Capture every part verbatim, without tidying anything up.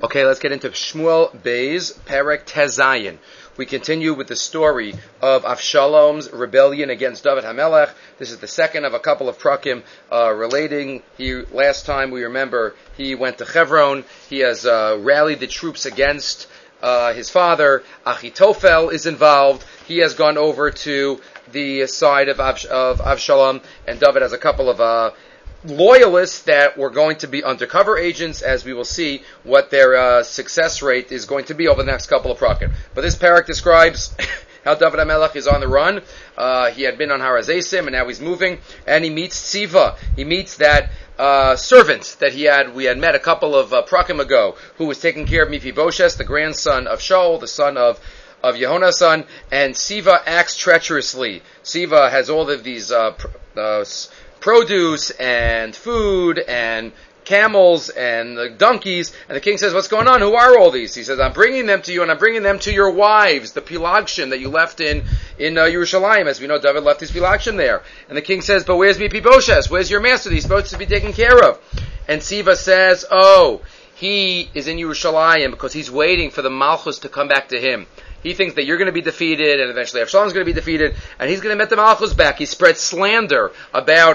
Okay, let's get into Shmuel Beis, Perek Tezayin. We continue with the story of Avshalom's rebellion against David HaMelech. This is the second of a couple of prakim uh, relating. He last time we remember he went to Hebron. He has uh, rallied the troops against uh, his father. Achitophel is involved. He has gone over to the side of, Avsh- of Avshalom, and David has a couple of uh, loyalists that were going to be undercover agents, as we will see what their uh, success rate is going to be over the next couple of prakim. But this parak describes how David HaMelech is on the run. Uh, he had been on Har HaZeisim, and now he's moving, and he meets Siva. He meets that uh, servant that he had, we had met a couple of uh, prakim ago, who was taking care of Mephibosheth, the grandson of Shaul, the son of of Yehona's son, and Siva acts treacherously. Siva has all of these uh, pr- uh, produce and food and camels and uh, donkeys, and the king says, "What's going on? Who are all these?" He says, "I'm bringing them to you, and I'm bringing them to your wives, the Pilagshim that you left in in uh, Yerushalayim." As we know, David left his Pilagshim there, and the king says, "But where's Mephibosheth? Where's your master? He's supposed to be taken care of." And Siva says, "Oh, he is in Yerushalayim because he's waiting for the Malchus to come back to him. He thinks that you're going to be defeated, and eventually Avshalom's going to be defeated, and he's going to get the Malchus back." He spread slander about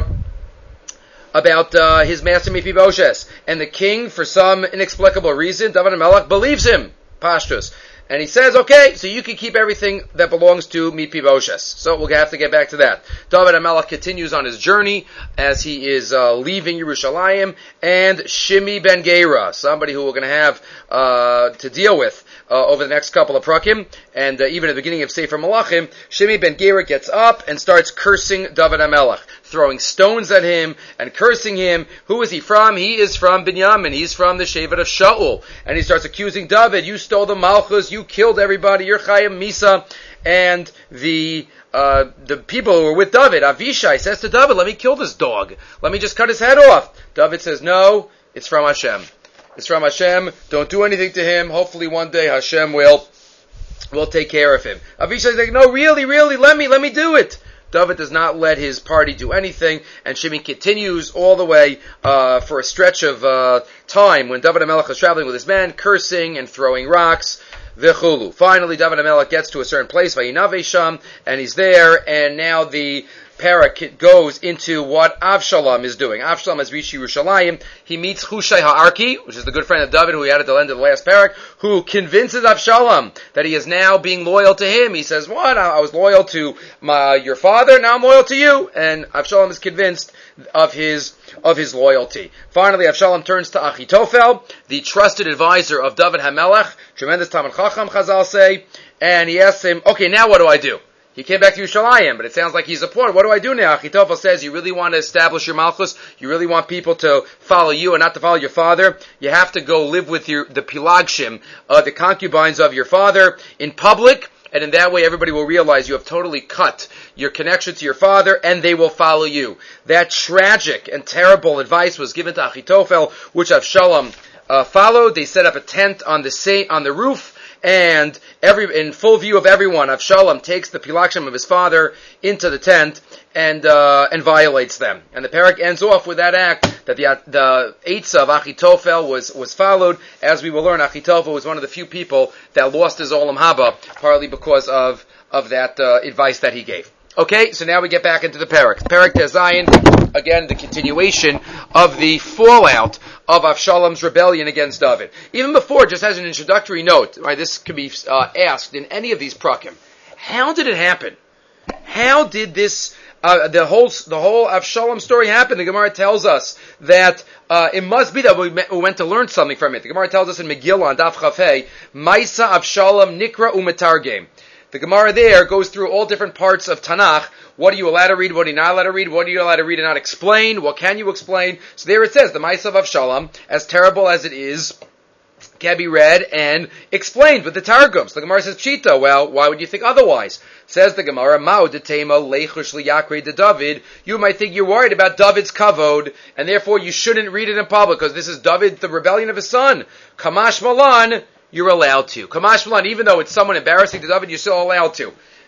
about uh, his master Mephibosheth. And the king, for some inexplicable reason, David HaMelech believes him, Pashtus. And he says, "Okay, so you can keep everything that belongs to Mephibosheth." So we'll have to get back to that. David HaMelech continues on his journey as he is uh, leaving Yerushalayim, and Shimi ben Gera, somebody who we're going to have uh, to deal with Uh, over the next couple of prakim, and uh, even at the beginning of Sefer Malachim, Shimi ben Gera gets up and starts cursing David HaMelech, throwing stones at him and cursing him. Who is he from? He is from Binyamin. He's from the Shevet of Shaul. And he starts accusing David, "You stole the Malchus, you killed everybody, you're Chayim Misa." And the uh, the people who were with David, Avishai, says to David, "Let me kill this dog. Let me just cut his head off." David says, "No, it's from Hashem. It's from Hashem. Don't do anything to him. Hopefully one day Hashem will will take care of him." Avishai is like, "No, really, really, let me, let me do it." David does not let his party do anything, and Shimi continues all the way uh, for a stretch of uh, time when David HaMelech is traveling with his men, cursing and throwing rocks. V'chulu. Finally, David HaMelech gets to a certain place, Vayinave Sham, and he's there, and now the parak goes into what Avshalom is doing. Avshalom has reached Yerushalayim. He meets Hushai Ha'arki, which is the good friend of David who he had at the end of the last parak, who convinces Avshalom that he is now being loyal to him. He says, "What? I was loyal to my, your father, now I'm loyal to you." And Avshalom is convinced of his of his loyalty. Finally, Avshalom turns to Achitophel, the trusted advisor of David HaMelech, tremendous Talmid Chacham, Chazal say, and he asks him, "Okay, now what do I do? He came back to Yerushalayim, but it sounds like he's a poor. What do I do now?" Achitophel says, "You really want to establish your Malchus? You really want people to follow you and not to follow your father? You have to go live with your the Pilagshim, uh, the concubines of your father, in public, and in that way everybody will realize you have totally cut your connection to your father, and they will follow you." That tragic and terrible advice was given to Achitophel, which Avshalom uh, followed. They set up a tent on the sa- on the roof, and every in full view of everyone, Avshalom takes the Pilagshim of his father into the tent and uh, and violates them. And the parak ends off with that act that the the Eitzah of Achitophel was was followed. As we will learn, Achitophel was one of the few people that lost his Olam Haba, partly because of of that uh, advice that he gave. Okay, so now we get back into the parak. Parak Tezayin, again, the continuation of the fallout of Avshalom's rebellion against David. Even before, just as an introductory note, right, this could be uh, asked in any of these prakim. How did it happen? How did this, uh, the whole the whole Avshalom story happen? The Gemara tells us that uh, it must be that we, me- we went to learn something from it. The Gemara tells us in Megillah on Daf Chafei, Maisa Avshalom Nikra Umetargem. The Gemara there goes through all different parts of Tanakh. What are you allowed to read? What are you not allowed to read? What are you allowed to read and not explain? What can you explain? So there it says, the Ma'aseh of Avshalom, as terrible as it is, can be read and explained with the Targums. The Gemara says, Pshita, well, why would you think otherwise? Says the Gemara, Ma'u detema lechush liyakre de David. You might think you're worried about David's kavod, and therefore you shouldn't read it in public, because this is David, the rebellion of his son. Kamash Malan, you're allowed to. Kamash Malan, even though it's someone embarrassing to David, you're still allowed to.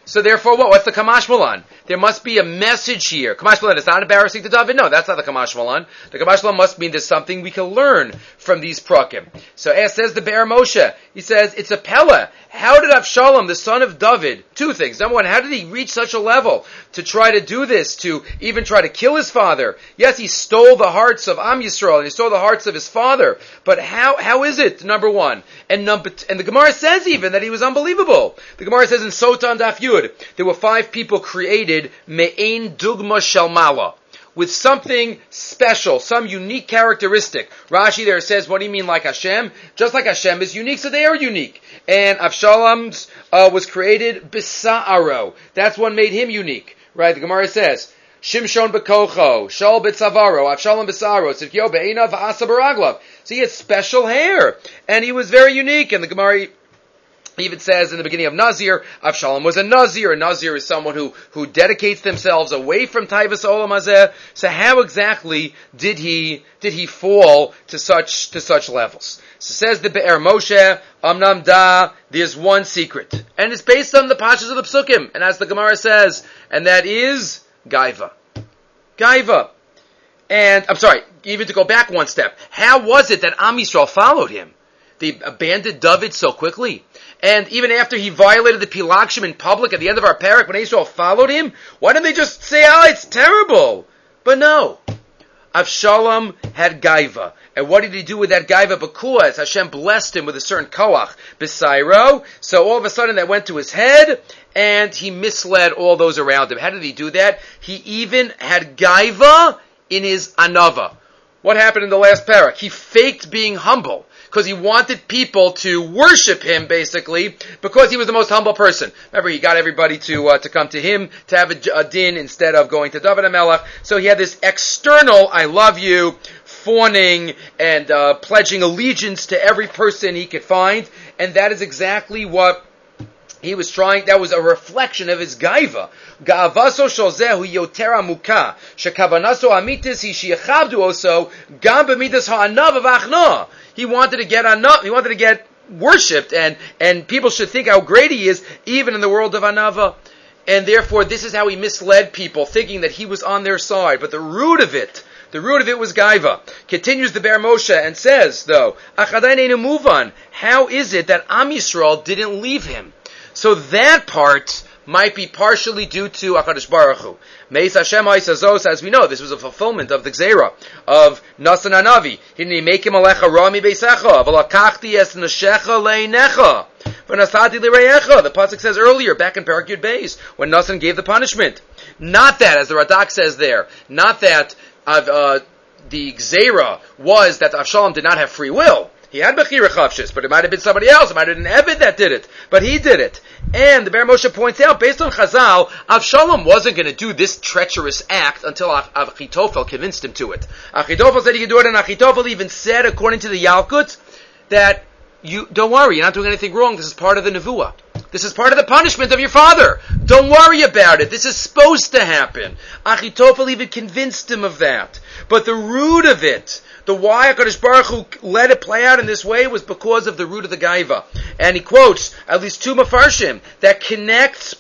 So therefore, what? What's the Kamash Malan? There must be a message here. Kamash Malan is not embarrassing to David. No, that's not the Kamash Malan. The Kamash Malan must mean there's something we can learn from these prakim. So as says the Be'er Moshe, he says it's a Pella. How did Avshalom, the son of David, two things. Number one, how did he reach such a level to try to do this, to even try to kill his father? Yes, he stole the hearts of Am Yisrael, and he stole the hearts of his father. But how how is it, number one? And number t- and the Gemara says even that he was unbelievable. The Gemara says in Sotan Daf Yud, there were five people created, Me'ein Dugma Shel Mala, with something special, some unique characteristic. Rashi there says, what do you mean like Hashem? Just like Hashem is unique, so they are unique. And Avshalom's uh, was created Bisa'aro. That's what made him unique. Right? The Gemara says, Shimshon Bekocho, Shaul B'Tzavaro, Avshalom B'Saro, Tzidkiyahu Be'einav, V'asa B'Raglav. So he had special hair, and he was very unique. And the Gemara even says in the beginning of Nazir, Avshalom was a Nazir. A Nazir is someone who, who dedicates themselves away from Taivas Olam Hazeh. So how exactly did he did he fall to such to such levels? So says the Be'er Moshe, Amnam Da, there's one secret. And it's based on the Pashas of the Psukim. And as the Gemara says, and that is Gaiva. Gaiva. And, I'm sorry, even to go back one step, how was it that Am Yisrael followed him? They abandoned David so quickly. And even after he violated the Pilagshim in public at the end of our parak, when Israel followed him, why didn't they just say, oh, it's terrible? But no. Avshalom had Gaiva. And what did he do with that Gaiva? Because Hashem blessed him with a certain koach, Besairo. So all of a sudden that went to his head, and he misled all those around him. How did he do that? He even had Gaiva in his Anava. What happened in the last parak? He faked being humble, because he wanted people to worship him, basically, because he was the most humble person. Remember, he got everybody to uh, to come to him, to have a, a din instead of going to David HaMelech. So he had this external, I love you, fawning and uh, pledging allegiance to every person he could find, and that is exactly what he was trying. That was a reflection of his gaiva. Ga'avaso shozehu yotera muka shekavanaso amitis hi sheyachavdu oso gam b'midas ha'anav v'achna. He wanted to get anav. He wanted to get worshipped, and and people should think how great he is, even in the world of anava. And therefore, this is how he misled people, thinking that he was on their side. But the root of it, the root of it was gaiva. Continues the Be'er Moshe and says, though, achadayin move on. How is it that Am Yisrael didn't leave him? So that part might be partially due to HaKadosh Baruch Hu. Meis Hashem ha'isazos, as we know, this was a fulfillment of the Gzeira of Nasan Hanavi. Hinni mekim alecha rami beisecha, v'lakachti es neshecha leinecha, v'nasati l'reyecha. The pasuk says earlier, back in Parak Yud Beis, when Nasan gave the punishment. Not that, as the Radak says there, not that uh, the Gzeira was that Avshalom did not have free will. He had Bechira Chavshis, but it might have been somebody else. It might have been Evid that did it. But he did it. And the Be'er Moshe points out, based on Chazal, Avshalom wasn't going to do this treacherous act until Achitophel convinced him to it. Achitophel said he could do it, and Achitophel even said, according to the Yalkut, that you don't worry, you're not doing anything wrong. This is part of the Nevuah. This is part of the punishment of your father. Don't worry about it. This is supposed to happen. Achitophel even convinced him of that. But the root of it, the why HaKadosh Baruch Hu let it play out in this way, was because of the root of the Gaiva. And he quotes at least two Mefarshim that connects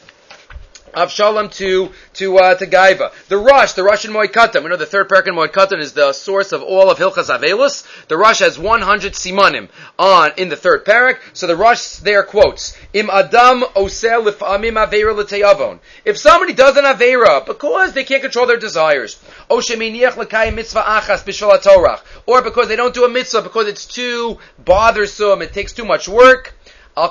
Avshalom to to uh, to Gaiva. The Rosh, the Rosh in Moed Katan. We know the third parak in Moed Katan is the source of all of Hilchas Avelus. The Rosh has one hundred simanim on in the third parak. So the Rosh there quotes, Im Adam osel lifamim aveira l'teyavon. If somebody does an aveira because they can't control their desires, o sheminiach l'kayim mitzvah achas b'shval haTorah, or because they don't do a mitzvah because it's too bothersome, it takes too much work. If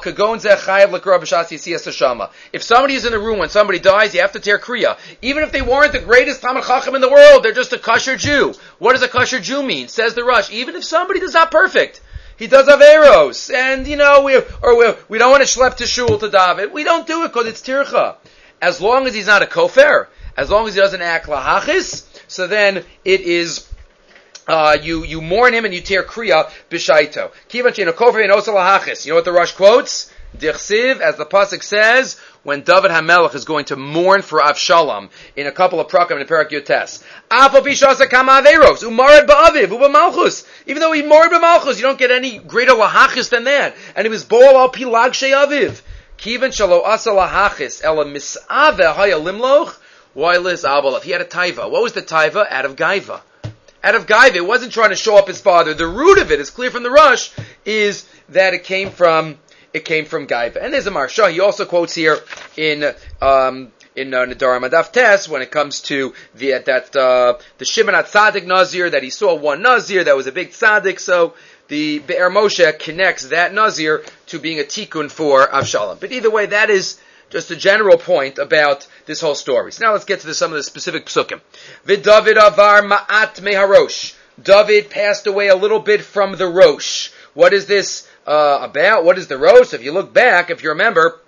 somebody is in a room when somebody dies, you have to tear kriya. Even if they weren't the greatest Talmid Chacham in the world, they're just a kosher Jew. What does a kosher Jew mean? Says the Rosh. Even if somebody is not perfect, he does averos, and you know, we or we, we don't want to schlep to shul to daven. We don't do it because it's tircha. As long as he's not a kofer, as long as he doesn't act lahachis, so then it is. Uh, you, you mourn him and you tear kriya b'shaito. Kivan she'ino kofer and osa lahachis. You know what the Rosh quotes? Dichsiv, as the pasuk says, when David HaMelech is going to mourn for Avshalom in a couple of prakim in the Parak Yotes. Afal bishasa kama averos umarad ba'aviv u'b'malchus. Even though he mourned b'malchus, you don't get any greater lahachis than that. And he was bol al pilag she'aviv. Kivan shalo asala hachis ela misave haya limloch. Why lis abel? If he had a taiva, what was the taiva? Out of gaiva. Out of gaiva, it wasn't trying to show up his father. The root of it is clear from the Rush, is that it came from it came from gaiva. And there's a Marsha. He also quotes here in um, in uh, Nadarim Adaf Tes when it comes to the uh, that uh, the Shimon HaTzadik Nazir, that he saw one Nazir that was a big tzaddik. So the Be'er Moshe connects that Nazir to being a tikkun for Avshalom. But either way, that is just a general point about this whole story. So now let's get to the, some of the specific psukim. V'David avar ma'at meharosh. David passed away a little bit from the Rosh. What is this uh, about? What is the Rosh? If you look back, if you remember,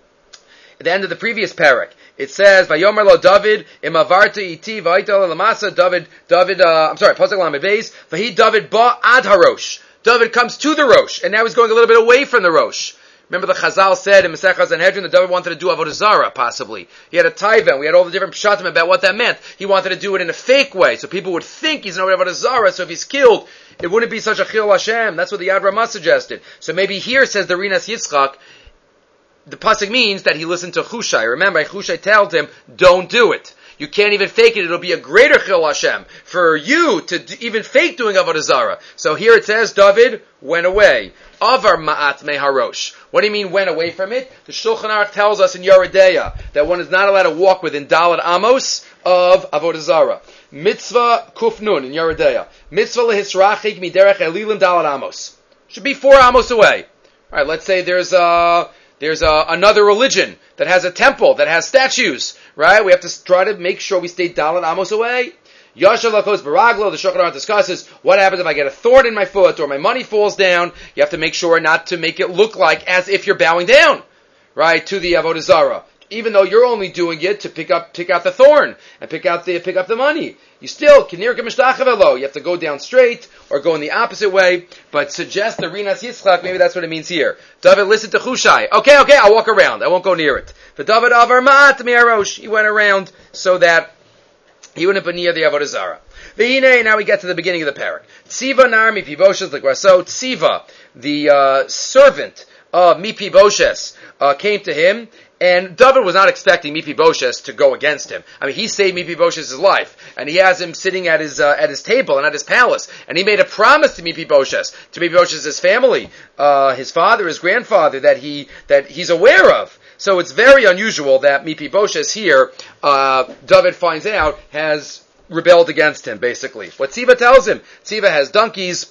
at the end of the previous parak, it says, "Vayomer lo David imavarta iti v'aital lamasa." David, David. Uh, I'm sorry, pasuk lamed beis. Vahi David ba ad harosh. David comes to the Rosh, and now he's going a little bit away from the Rosh. Remember the Chazal said in Masechah Sanhedrin that David wanted to do Avodah Zarah, possibly. He had a taiva, and we had all the different pshatim about what that meant. He wanted to do it in a fake way, so people would think he's an Avodah Zarah, so if he's killed, it wouldn't be such a Chil Hashem. That's what the Yad Ramah suggested. So maybe here, says the Rinas Yitzchak, the pasuk means that he listened to Chushai. Remember, Chushai told him, don't do it. You can't even fake it. It'll be a greater Chil Hashem for you to d- even fake doing Avodah Zarah. So here it says, David went away. Avar ma'at meharosh. What do you mean went away from it? The Shulchan Aruch tells us in Yeridea that one is not allowed to walk within Daled Amos of Avodah Zarah. Mitzvah Kufnun in Yeridea. Mitzvah lehisrachik miderech elilim Daled Amos. Should be four Amos away. All right, let's say there's a There's a, another religion that has a temple, that has statues, right? We have to try to make sure we stay Daled Amos away. Yashav Lakos Baraglo, the Shulchan Aruch discusses, what happens if I get a thorn in my foot or my money falls down? You have to make sure not to make it look like as if you're bowing down, right, to the Avodah Zarah. Even though you're only doing it to pick up, pick out the thorn and pick out the, pick up the money. You still, Kinir K'mishtachavelo, you have to go down straight or go in the opposite way, but suggest the Rinas Yitzchak, maybe that's what it means here. David, listen to Chushai. Okay, okay, I'll walk around. I won't go near it. But David Avar Ma'at Me'arosh, he went around so that he wouldn't be near the Avodah Zarah. V'hinei, now we get to the beginning of the parak. Tziva nar mipiboshes l'graso. Tziva, the uh, servant of Mepiboshes, uh, came to him, and David was not expecting Mepiboshes to go against him. I mean, he saved Mepiboshes' life, and he has him sitting at his uh, at his table and at his palace, and he made a promise to Mepiboshes, to Mepiboshes' family, uh, his father, his grandfather, that he that he's aware of. So it's very unusual that Mepiboshes here, uh, David finds out, has rebelled against him, basically. What Tziva tells him, Tziva has donkeys,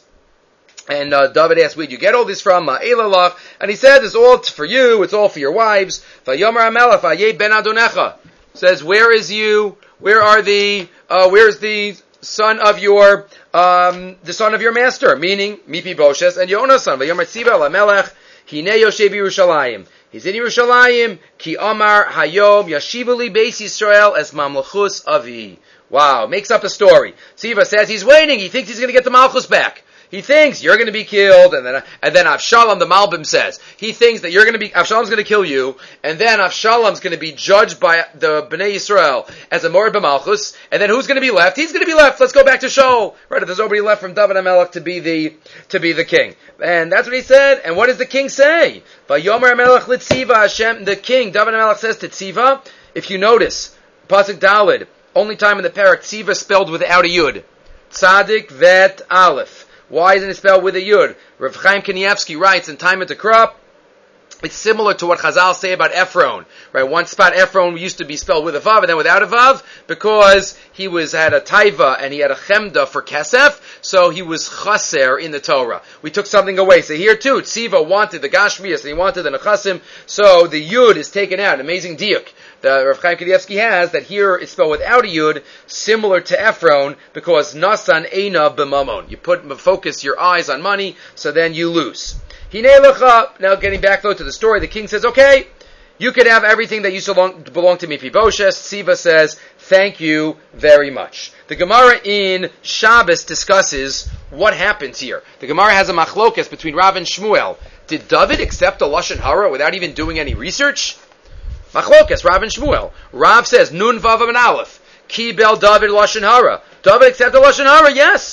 and uh, David asks, where'd you get all this from? Ma'elalach. And he says, it's all for you, it's all for your wives. Vayomer HaMelech, Vayeh ben Adonecha. Says, where is you, where are the, uh, where's the son of your, um, the son of your master? Meaning, Mepiboshes and Yonasan. Vayomer Tziva LaMelech, Hinei Yoshev Yerushalayim. He's in Yerushalayim, Ki Amar Hayom Yashivuli Beis Yisrael Es Mamlechus Avi. Wow, makes up a story. Tziva says he's waiting, he thinks he's going to get the Malchus back. He thinks you're going to be killed, and then and then Avshalom, the Malbim says, he thinks that you're going to be, Avshalom's going to kill you, and then Avshalom's going to be judged by the Bnei Yisrael as a Morid B'Malchus, and then who's going to be left? He's going to be left. Let's go back to Shaul. Right, if there's nobody left from David HaMelech to be the, to be the king. And that's what he said, and what does the king say? Vayomer HaMelech L'Tziva Hashem, the king, David HaMelech says to Tziva, if you notice, Pasuk Daled, only time in the parak, Tziva spelled without a yud. Tzadik Vet Aleph. Why isn't it spelled with a yud? Rav Chaim Kanievsky writes in Time at the Crop, it's similar to what Chazal say about Ephron, right? One spot Ephron used to be spelled with a vav and then without a vav because he was had a taiva and he had a chemda for kesef, so he was chaser in the Torah. We took something away. So here too, Tziva wanted the Gashmias and he wanted the Nechasim, so the yud is taken out. Amazing diuk. The Rav Chaim Kanievsky has that here it's spelled without a yud, similar to Ephron, because nasan eina b'mamon. You put focus your eyes on money, so then you lose. Hinei lecha. Now getting back though to the story, the king says, okay, you could have everything that used to belong, belong to Mepiboshes. Tziva says, thank you very much. The Gemara in Shabbos discusses what happens here. The Gemara has a machlokas between Rav and Shmuel. Did David accept a Lashon Hara without even doing any research? Machlokas, Rav and Shmuel. Rav says, Nun Vav and Aleph. Ki Bel David Lashon Hara. David accepted Lashon Hara, yes.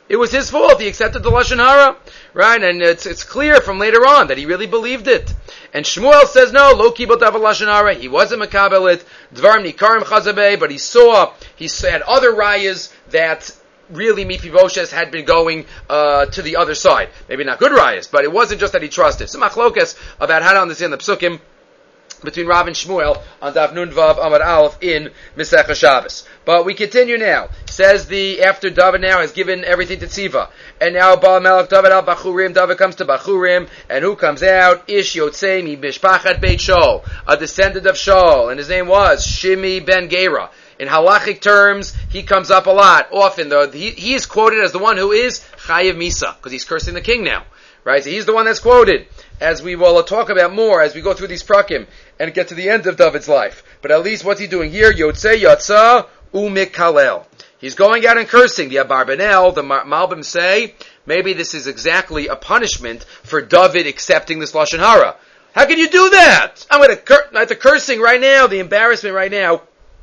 It was his fault. He accepted the Lashon Hara. Right? And it's it's clear from later on that he really believed it. And Shmuel says, no, lo kibot av Lashon Hara. He wasn't makabel it. Dvarim nikarim chazabeh, but he saw, he had other rayas that really Mephibosheth had been going uh, to the other side. Maybe not good rayas, but it wasn't just that he trusted. Some machlokas about how to understand the psukim between Rav and Shmuel on Daf Nun Vav Amud Aleph in Masechah Shabbos. But we continue now. Says the, after David now has given everything to Tziva, and now Baal Melech David al Bachurim, David comes to Bachurim, and who comes out? Ish Yotzei mi Mishpachat Beit Shaul, a descendant of Shaul, and his name was Shimi ben Gera. In halachic terms, he comes up a lot. Often, though, he, he is quoted as the one who is Chayiv Misa, because he's cursing the king now. Right? So he's the one that's quoted, as we will talk about more as we go through these prakim and get to the end of David's life. But at least what's he doing here? Yotzei Yatsa Umikalel. He's going out and cursing. The Abarbanel, the Malbim say, maybe this is exactly a punishment for David accepting this Lashon Hara. How can you do that? I'm going to cur- the cursing right now, the embarrassment right now,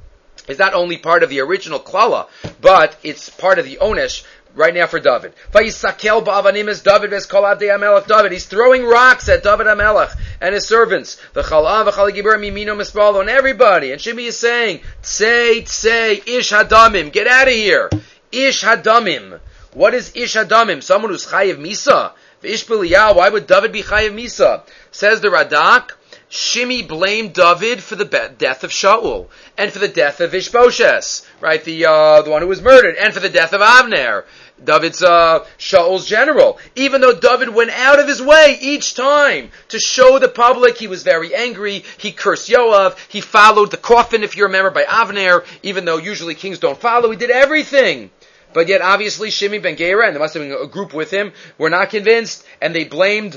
is not only part of the original klala, but it's part of the onesh right now for David. Vayisakel ba'avanim es David ves kol avdei HaMelech David. He's throwing rocks at David HaMelech and his servants. V'chalav v'chal gibur mimino mispalo, and everybody. And Shimi is saying, Tsei, tsei, ish hadamim. Get out of here. Ish hadamim. What is ish hadamim? Someone who's chayiv misa. V'ish b'liyah. Why would David be chayiv misa? Says the Radak, Shimi blamed David for the be- death of Shaul, and for the death of Ishbosheth, right, the uh, the one who was murdered, and for the death of Avner, David's uh, Shaul's general. Even though David went out of his way each time to show the public he was very angry, he cursed Yoav, he followed the coffin, if you remember, by Avner, even though usually kings don't follow, he did everything. But yet, obviously, Shimi ben Gera, and there must have been a group with him, were not convinced, and they blamed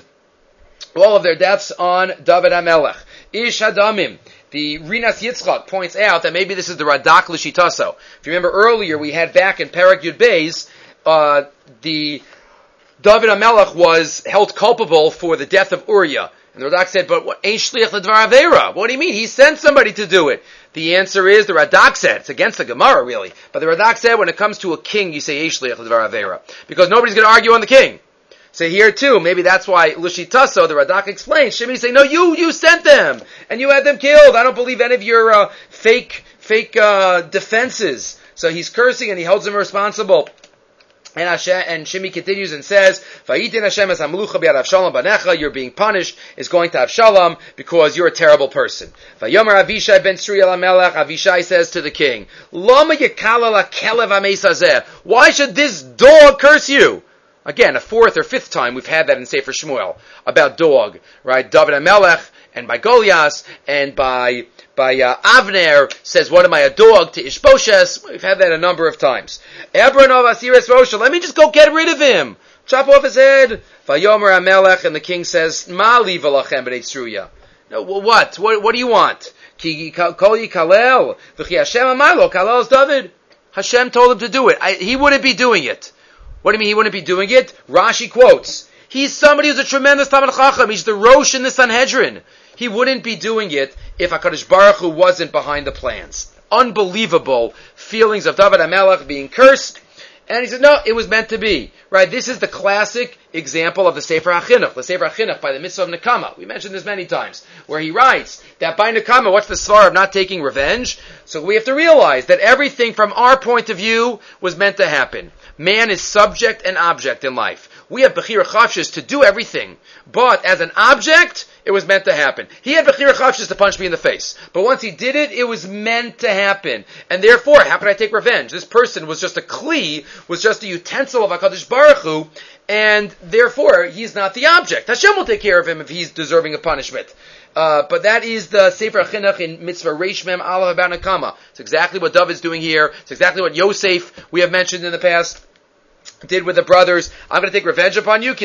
all of their deaths on David HaMelech. Ish Hadamim. The Rinas Yitzchak points out that maybe this is the Radak L'Shitaso. If you remember earlier, we had back in Perek Yud Beis, uh, the David HaMelech was held culpable for the death of Uriah. And the Radak said, but what, Ein Shliach L'Dvar Avera? What do you mean? He sent somebody to do it. The answer is, the Radak said, it's against the Gemara really, but the Radak said when it comes to a king, you say Ein Shliach L'Dvar Avera. Because nobody's going to argue on the king. So here too, maybe that's why Lushitaso, the Radak explains, Shimi saying, no, you, you sent them, and you had them killed. I don't believe any of your, uh, fake, fake, uh, defenses. So he's cursing and he holds them responsible. And Hashem, and Shimi continues and says, Vayitin Hashem es hamlucha b'yad Avshalom banecha, you're being punished, is going to Avshalom because you're a terrible person. Vayomer Avishai ben Sri el HaMelech, Avishai says to the king, Lama yekala la kelev hameis hazeh, why should this dog curse you? Again, a fourth or fifth time we've had that in Sefer Shmuel about dog, right? David HaMelech, and by Goliath, and by by uh, Avner says, "What am I, a dog?" to Ishbosheth. We've had that a number of times. Ebronov Asiris Rosha. Let me just go get rid of him. Chop off his head. Vayomer HaMelech, and the king says, "Mali v'lachem b'nei Tzruya." No, well, what? What? What do you want? Ki kol yikalel v'chi Hashem amalo kalel is David. Hashem told him to do it. I, he wouldn't be doing it. What do you mean he wouldn't be doing it? Rashi quotes, he's somebody who's a tremendous Talmid Chacham. He's the Rosh in the Sanhedrin. He wouldn't be doing it if HaKadosh Baruch Hu wasn't behind the plans. Unbelievable feelings of David HaMelech being cursed. And he said, no, it was meant to be. Right? This is the classic example of the Sefer HaChinuch. The Sefer HaChinuch by the mitzvah of Nekama. We mentioned this many times. Where he writes that by Nekama, what's the svar of not taking revenge? So we have to realize that everything from our point of view was meant to happen. Man is subject and object in life. We have Bechira Chavshis to do everything. But as an object, it was meant to happen. He had Bechira Chavshis to punch me in the face. But once he did it, it was meant to happen. And therefore, how can I take revenge? This person was just a kli, was just a utensil of HaKadosh Baruch Hu, and therefore, he's not the object. Hashem will take care of him if he's deserving of punishment. Uh, but that is the Sefer HaChinuch in Mitzvah Reish Mem Aleph about Nekama. It's exactly what David's doing here. It's exactly what Yosef, we have mentioned in the past, did with the brothers. I'm going to take revenge upon you.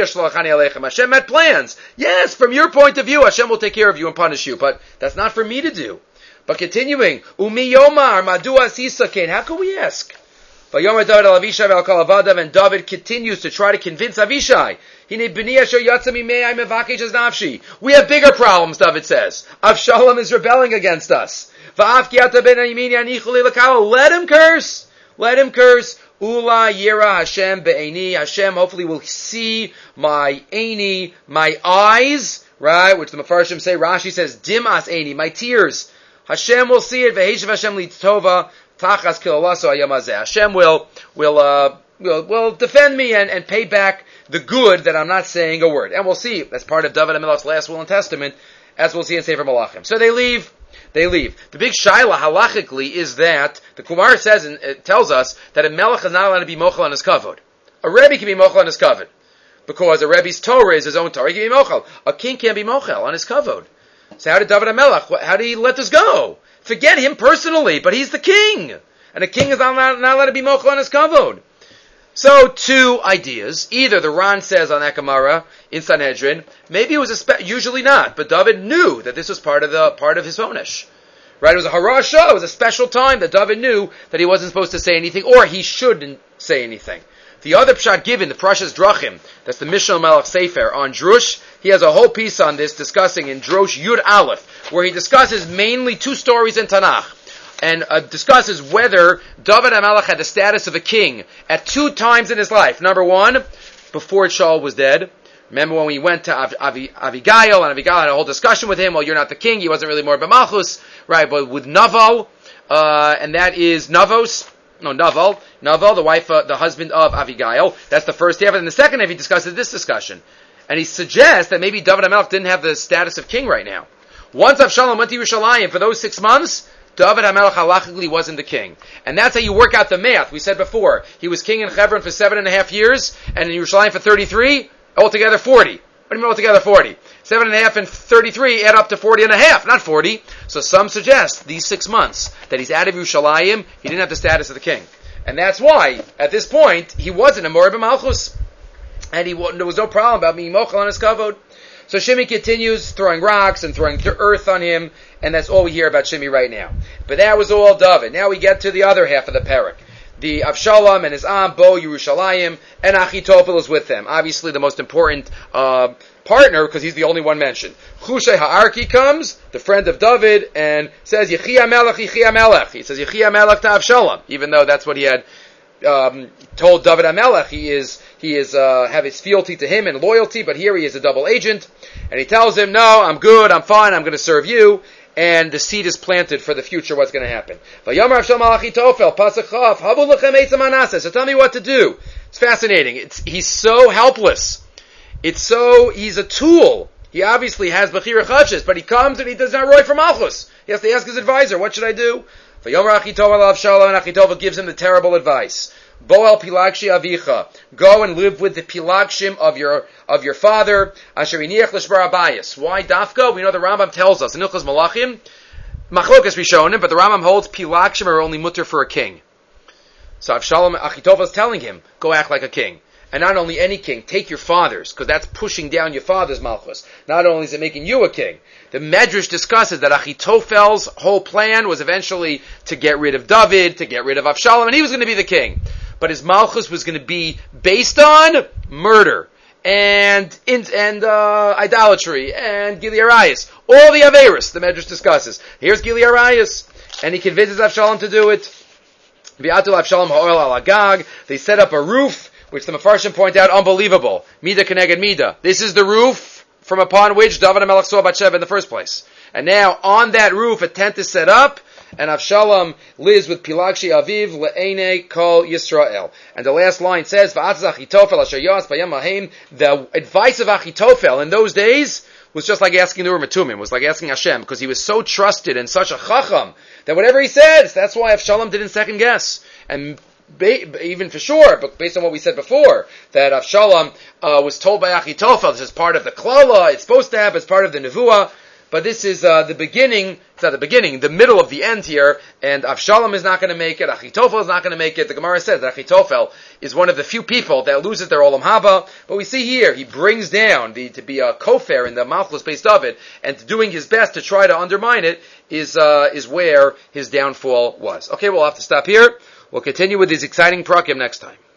Hashem had plans. Yes, from your point of view, Hashem will take care of you and punish you. But that's not for me to do. But continuing, Umi Yomar, Madu Asisakein. How can we ask? Vayomer David al Avishai ve'al kol avadav, and David continues to try to convince Avishai. We have bigger problems, David says. Avshalom is rebelling against us. Let him curse. Let him curse. Ula yira Hashem be'eni. Hashem hopefully will see my eini, my eyes, right? Which the Mefarshim say, Rashi says, dimas eini, my tears. Hashem will see it. Ve'heshav Hashem li'tova tachas kilalaso ayamazeh. Hashem will, will, uh, will, will defend me and, and pay back the good that I'm not saying a word. And we'll see, that's part of David HaMelech's last will and testament, as we'll see in Sefer Malachim. So they leave. They leave. The big shaila halachically is that the Kumar says and it tells us that a melech is not allowed to be mochel on his kavod. A rebbe can be mochel on his kavod because a rebbe's Torah is his own Torah. He can be mochel. A king can't be mochel on his kavod. So how did David HaMelech? How did he let this go? Forget him personally, but he's the king, and a king is not allowed, not allowed to be mochel on his kavod. So, two ideas. Either the Ran says on that Gemara in Sanhedrin, maybe it was a spe- usually not, but David knew that this was part of the part of his onesh. Right? It was a harasha, it was a special time that David knew that he wasn't supposed to say anything, or he shouldn't say anything. The other pshat given, the Parashas Drachim, that's the Mishnah Melech Sefer on Drush, he has a whole piece on this discussing in Drosh Yud Aleph, where he discusses mainly two stories in Tanakh. And uh, discusses whether David HaMelech had the status of a king at two times in his life. Number one, before Shaul was dead. Remember when we went to Av- Av- Avigail, and Avigail had a whole discussion with him, well, you're not the king, he wasn't really more b'malchus, right, but with Naval, uh, and that is Navos, no, Naval, Naval, the wife, uh, the husband of Avigail. That's the first half, and in the second half he discusses this discussion. And he suggests that maybe David HaMelech didn't have the status of king right now. Once Avshalom went to Yerushalayim for those six months, David HaMelech halachically wasn't the king. And that's how you work out the math. We said before, he was king in Hebron for seven and a half years, and in Yerushalayim for thirty-three, altogether forty. What do you mean altogether forty? Seven and a half and thirty-three add up to forty and a half, not forty. So some suggest these six months that he's out of Yerushalayim, he didn't have the status of the king. And that's why, at this point, he wasn't a Moreh b'Malchus. And he, there was no problem about being mochel on his kavod. So Shimi continues throwing rocks and throwing earth on him, and that's all we hear about Shimi right now. But that was all David. Now we get to the other half of the parak. The Avshalom and his Am, Bo, Yerushalayim, and Achitophel is with them. Obviously the most important uh, partner, because he's the only one mentioned. Hushai Ha'arki comes, the friend of David, and says, Yechi HaMelech, Yechi HaMelech. He says, Yechi HaMelech to Avshalom, even though that's what he had um, told David HaMelech. He is, he is, uh, have his fealty to him and loyalty, but here he is a double agent, and he tells him, no, I'm good, I'm fine, I'm going to serve you. And the seed is planted for the future, what's going to happen. So tell me what to do. It's fascinating. It's, he's so helpless. It's so, he's a tool. He obviously has Bechira Chachis, but he comes and he does not roy for Malchus. He has to ask his advisor, what should I do? And Achitophel gives him the terrible advice. Boel Pilagshi Avicha. Go and live with the Pilagshim of your of your father. Asher iniach l'shbar abayis. Why Dafka? We know the Rambam tells us in Hilchos Malachim, Machlokas Rishonim, but the Rambam holds Pilagshim are only mutter for a king. So Avshalom, Achitophel is telling him, go act like a king. And not only any king, take your father's, because that's pushing down your father's Malchus. Not only is it making you a king. The Medrash discusses that Achitophel's whole plan was eventually to get rid of David, to get rid of Avshalom, and he was going to be the king. But his Malchus was going to be based on murder and and uh, idolatry and Gili Arayis. All the Averis the Medrash discusses. Here's Gili Arayis, and he convinces Avshalom to do it. V'atul Avshalom ha'oel al Agag. They set up a roof, which the Mefarshim point out, unbelievable. Mida keneged Mida. This is the roof from upon which David HaMelech saw Bathsheba in the first place. And now, on that roof, a tent is set up, and Avshalom lives with Pilagshi Aviv le'enei kol Yisrael. And the last line says, V'atzah Achitophel asher yas bayam ha'hem. The advice of Achitophel in those days was just like asking the Urim Tumim, was like asking Hashem, because he was so trusted and such a chacham, that whatever he says, that's why Avshalom didn't second guess. And Ba- even for sure, but based on what we said before, that Avshalom uh, was told by Achitophel, this is part of the klala, it's supposed to happen, it's part of the nevuah, but this is uh, the beginning, it's not the beginning, the middle of the end here, and Avshalom is not going to make it, Achitophel is not going to make it. The Gemara says that Achitophel is one of the few people that loses their olam haba, but we see here, he brings down the, to be a kofar in the Malchus based of it, and doing his best to try to undermine it, is, uh, is where his downfall was. Okay, we'll have to stop here. We'll continue with these exciting prakim next time.